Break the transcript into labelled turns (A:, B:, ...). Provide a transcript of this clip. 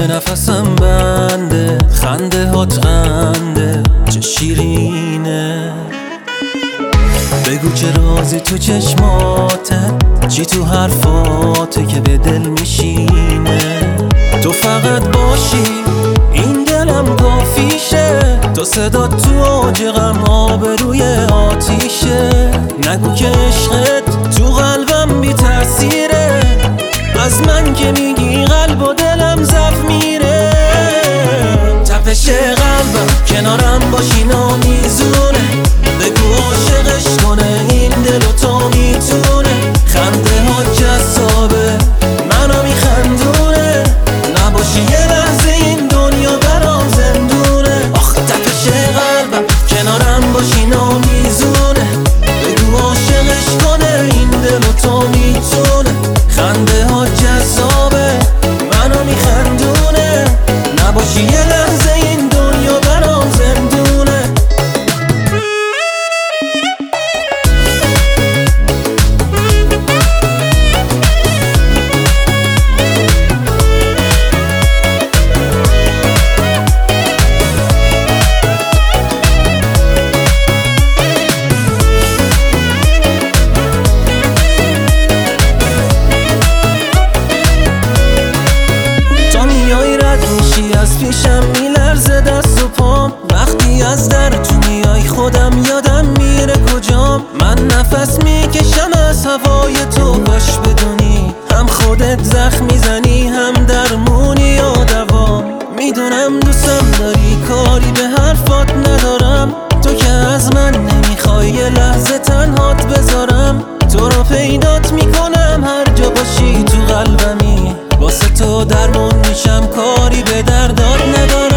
A: نفسم بنده، خنده هات قنده چه شیرینه. بگو چه رازی تو چشماته، چی تو حرفاته که به دل میشینه. تو فقط باشی این دلم کافیشه، تو صدا تو اوج غم آبروی آتیشه. نگو که عشقت تو قلبم بی تأثیره، از من که میگی قلب و دلم ضعف میره. تپش قلبم کنارم باشی نامیزونه، بگو عاشقش کنه این دل و تو میتونه. خنده ها جذابه منو میخندونه، نباشی یه لحظه این دنیا برام زندونه. آخ تپش قلبم کنارم باشی نامیزونه، بگو عاشقش کنه این دل و تو میتونه. خنده ها جذابه منو میخندونه، نباشی یه لحظه این دنیا برام زندونه. از پیشم میلرزه دست و پام، وقتی از در تو میای خودم یادم میره کجام. من نفس میکشم از هوای تو، باش بدونی هم خودت زخم میزنی هم درمونی یا دوام. میدونم دوستم داری کاری به حرفات ندارم، تو که از من نمیخوای یه لحظه تنهات بذارم. تو رو پیدات میکنم هر جا باشی تو قلبمی، واسه تو درمون میشم کاری به دردات ندارم.